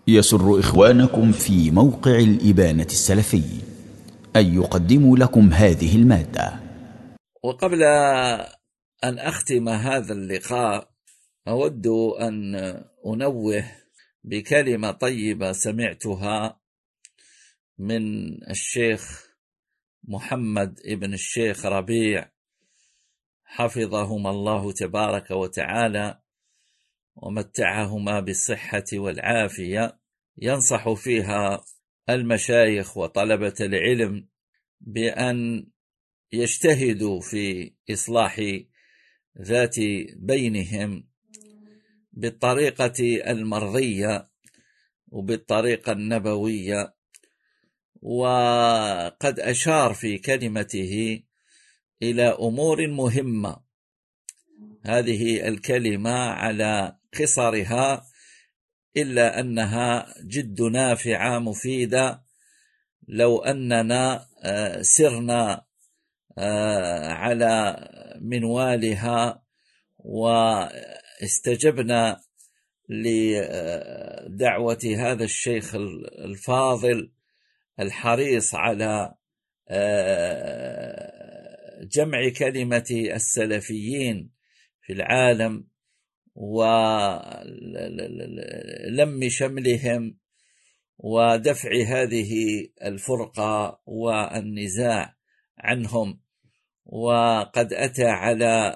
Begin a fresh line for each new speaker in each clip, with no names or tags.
يسر إخوانكم في موقع الإبانة السلفي أن يقدموا لكم هذه المادة.
وقبل أن أختم هذا اللقاء أود أن أنوه بكلمة طيبة سمعتها من الشيخ محمد ابن الشيخ ربيع حفظهما الله تبارك وتعالى ومتعهما بالصحة والعافية، ينصح فيها المشايخ وطلبة العلم بأن يجتهدوا في إصلاح ذات بينهم بالطريقة المرضية وبالطريقة النبوية. وقد أشار في كلمته إلى أمور مهمة، هذه الكلمة على قصرها إلا أنها جد نافعة مفيدة لو أننا سرنا على منوالها واستجبنا لدعوة هذا الشيخ الفاضل الحريص على جمع كلمة السلفيين في العالم ولم شملهم ودفع هذه الفرقة والنزاع عنهم. وقد أتى على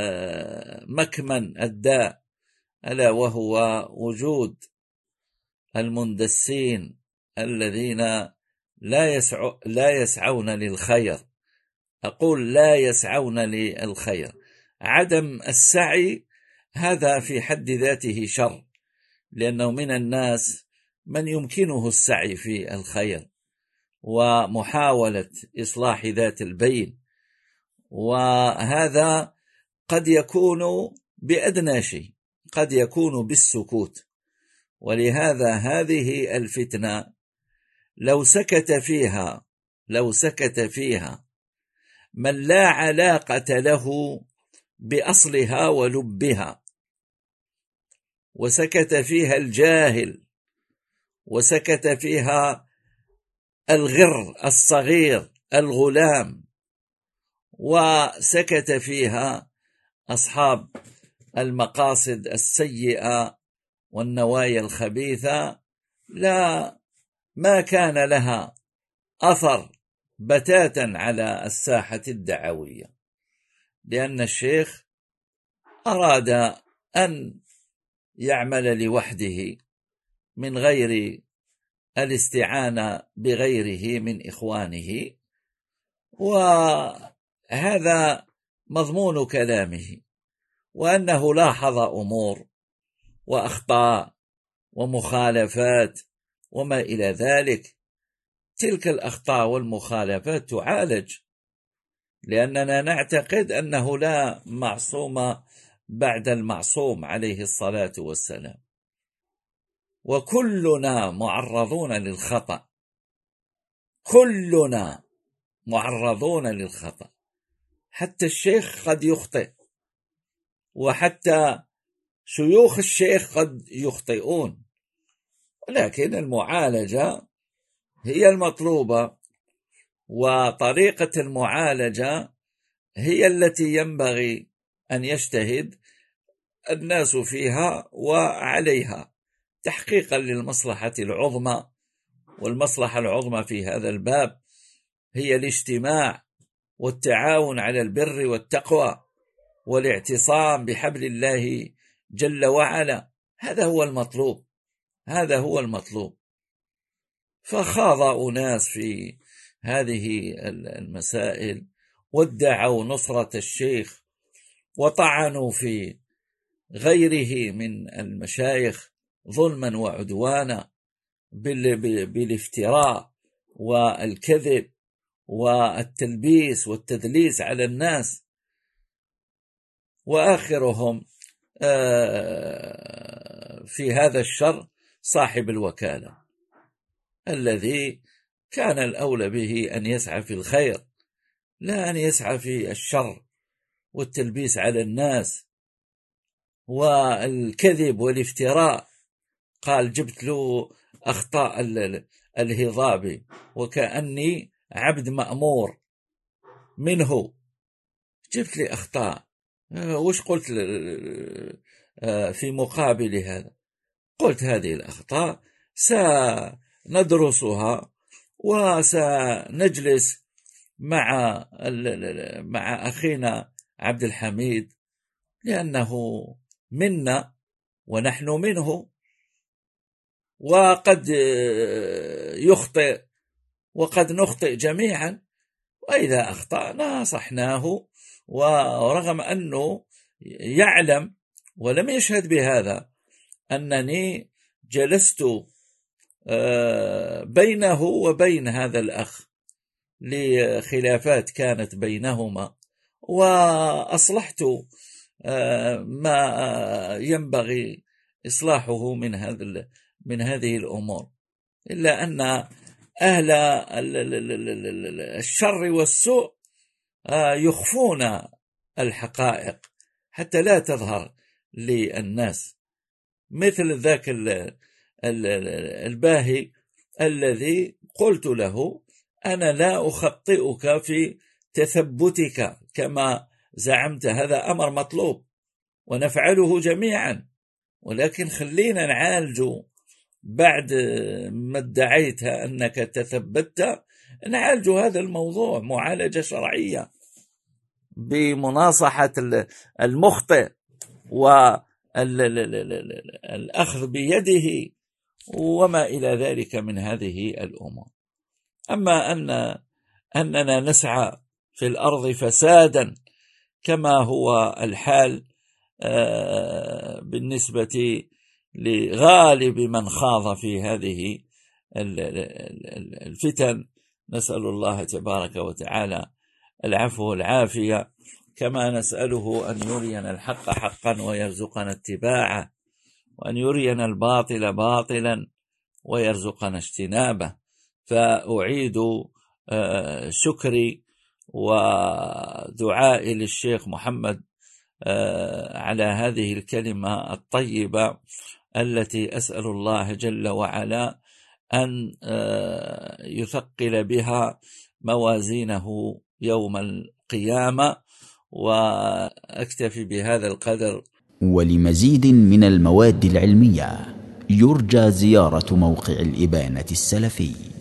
مكمن الداء، ألا وهو وجود المندسين الذين لا يسعون للخير. أقول لا يسعون للخير، عدم السعي هذا في حد ذاته شر، لأنه من الناس من يمكنه السعي في الخير ومحاولة إصلاح ذات البين، وهذا قد يكون بأدنى شيء، قد يكون بالسكوت. ولهذا هذه الفتنة لو سكت فيها من لا علاقة له بأصلها ولبها، وسكت فيها الجاهل، وسكت فيها الغر الصغير الغلام، وسكت فيها أصحاب المقاصد السيئة والنوايا الخبيثة، ما كان لها أثر بتاتا على الساحة الدعوية، لأن الشيخ أراد أن يعمل لوحده من غير الاستعانة بغيره من إخوانه، وهذا مضمون كلامه، وأنه لاحظ أمور وأخطاء ومخالفات وما إلى ذلك. تلك الأخطاء والمخالفات تعالج، لأننا نعتقد أنه لا معصوم بعد المعصوم عليه الصلاة والسلام، وكلنا معرضون للخطأ، كلنا معرضون للخطأ، حتى الشيخ قد يخطئ، وحتى شيوخ الشيخ قد يخطئون، ولكن المعالجة هي المطلوبة، وطريقة المعالجة هي التي ينبغي أن يجتهد الناس فيها وعليها تحقيقا للمصلحة العظمى. والمصلحة العظمى في هذا الباب هي الاجتماع والتعاون على البر والتقوى والاعتصام بحبل الله جل وعلا، هذا هو المطلوب، هذا هو المطلوب. فخاض أناس في هذه المسائل وادعوا نصرة الشيخ وطعنوا في غيره من المشايخ ظلما وعدوانا بالافتراء والكذب والتلبيس والتدليس على الناس. وآخرهم في هذا الشر صاحب الوكالة، الذي كان الأولى به أن يسعى في الخير، لا أن يسعى في الشر والتلبيس على الناس والكذب والافتراء قال جبت له أخطاء الهضابي وكأني عبد مأمور منه، جبت لي أخطاء. وش قلت في مقابل هذا؟ قلت هذه الأخطاء سندرسها وسنجلس مع أخينا عبد الحميد، لأنه منا ونحن منه، وقد يخطئ وقد نخطئ جميعا، وإذا أخطأنا صحناه. ورغم أنه يعلم ولم يشهد بهذا أنني جلست بينه وبين هذا الأخ لخلافات كانت بينهما، وأصلحت ما ينبغي إصلاحه من هذه الأمور، إلا أن أهل الشر والسوء يخفون الحقائق حتى لا تظهر للناس، مثل ذاك الباهي الذي قلت له أنا لا أخطئك في تثبتك كما زعمت، هذا أمر مطلوب ونفعله جميعا، ولكن خلينا نعالج بعد ما ادعيت أنك تثبت، نعالج هذا الموضوع معالجة شرعية بمناصحة المخطئ والأخذ بيده وما إلى ذلك من هذه الأمور. أما أننا نسعى في الأرض فسادا كما هو الحال بالنسبة لغالب من خاض في هذه الفتن، نسأل الله تبارك وتعالى العفو والعافية، كما نسأله أن يرينا الحق حقا ويرزقنا اتباعه، وأن يرينا الباطل باطلا ويرزقنا اجتنابه. فأعيد شكري ودعائي للشيخ محمد على هذه الكلمة الطيبة التي أسأل الله جل وعلا أن يثقل بها موازينه يوم القيامة. وأكتفي بهذا القدر.
ولمزيد من المواد العلمية يرجى زيارة موقع الإبانة السلفي.